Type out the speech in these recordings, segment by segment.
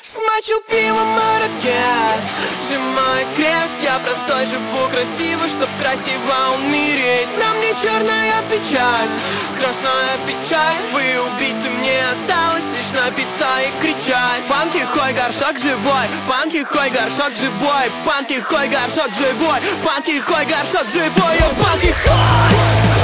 Смочил пивом маракес, сжимая крест. Я простой, живу красиво, чтоб красиво умереть. На мне черная печаль, красная печаль. Вы убийцы, мне осталось лишь напиться и кричать. Пан тихой, горшок живой, пан тихой, горшок живой, пан тихой, горшок живой, пан тихой, горшок живой, пан тихой.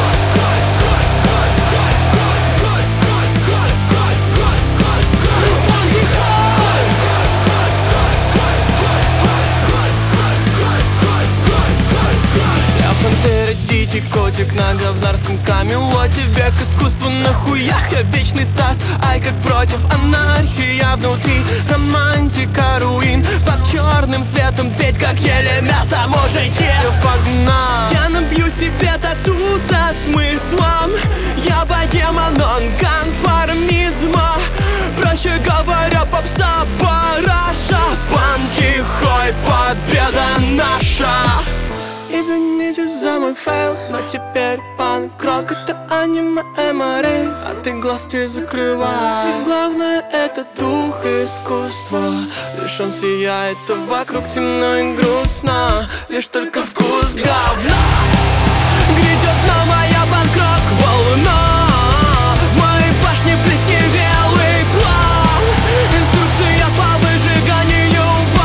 Дикий котик на говнарском камелоте. Век искусства на хуях, я вечный Стас. Ай, как против анархии, я внутри романтика руин. Под черным светом петь, как ели мясо мужики. Я набью себе тату со смыслом. Я богема нон-конформизма. Проще говоря, попса параша. Пан тихой, победа наша. Извините за мой фейл, но теперь панк-рок — это аниме МРА, а ты глазки закрывай. И главное — это дух искусства. Лишь он сияет, а вокруг темно и грустно. Лишь только вкус говна. Грядет новая панк-рок волна. В моей башне плесневелый план. Инструкция по выжиганию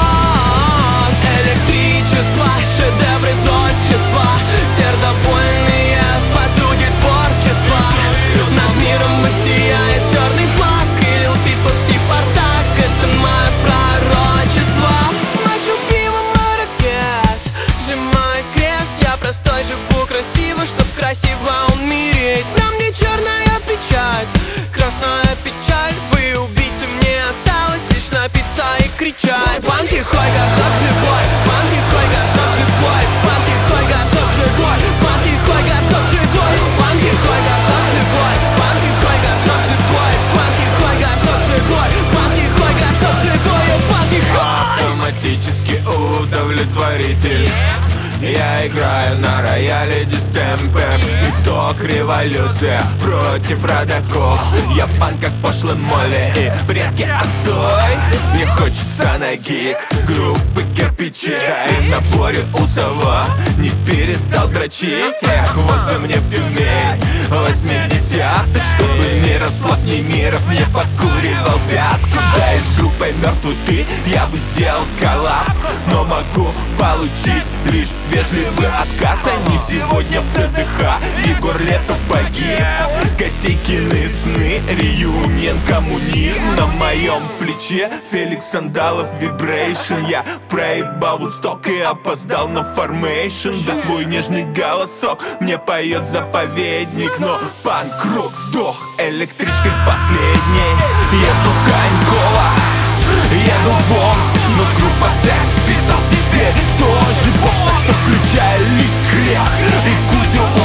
вас. Электричество, шедевры зодчества, сердобольные подруги творчества. Над миром воссияет черный флаг и Лил Пиповский Спартак. Это мое пророчество. Смочил пивом маракес, сжимая крест. Я простой, живу красиво, чтоб красиво умереть. На мне черная печаль, красная печаль. Вы убийцы, мне осталось лишь напиться и кричать. Пан тихой, горшок живой, пан тихой, горшок живой, пан тихой, горшок живой, пан тихой, горшок живой, пан тихой, горшок живой, пан тихой, горшок живой, пан тихой, горшок живой, пан тихой, горшок живой, пан тихой. Автоматически удовлетворитель. Я играю на рояле дистемпер. Итог революция против родаков. Я пан как пошлый Молли и предки отстой. Мне хочется на гик группы кирпичи. И на наборе усова не перестал дрочить. Эх, вот бы мне в Тюмень 80-х, чтобы Мирослав Немиров не подкуривал пятку. Да и с группой мертвый ты я бы сделал коллаб, но могу получить лишь вежливый отказ. Они сегодня в ЦДХ, Егор Летов погиб. Котейкины сны, реюнион, коммунизм. На моем плече Феликс Сандалов, вибрейшн. Я проебал Вудсток и опоздал на формейшн. Да твой нежный голосок мне поет заповедник. Но панк-рок сдох электричкой последней. Еду в Коньково, еду в Омск, но группа Sex Pistols теперь тоже босс. Так что включай лист хлеб и Кузю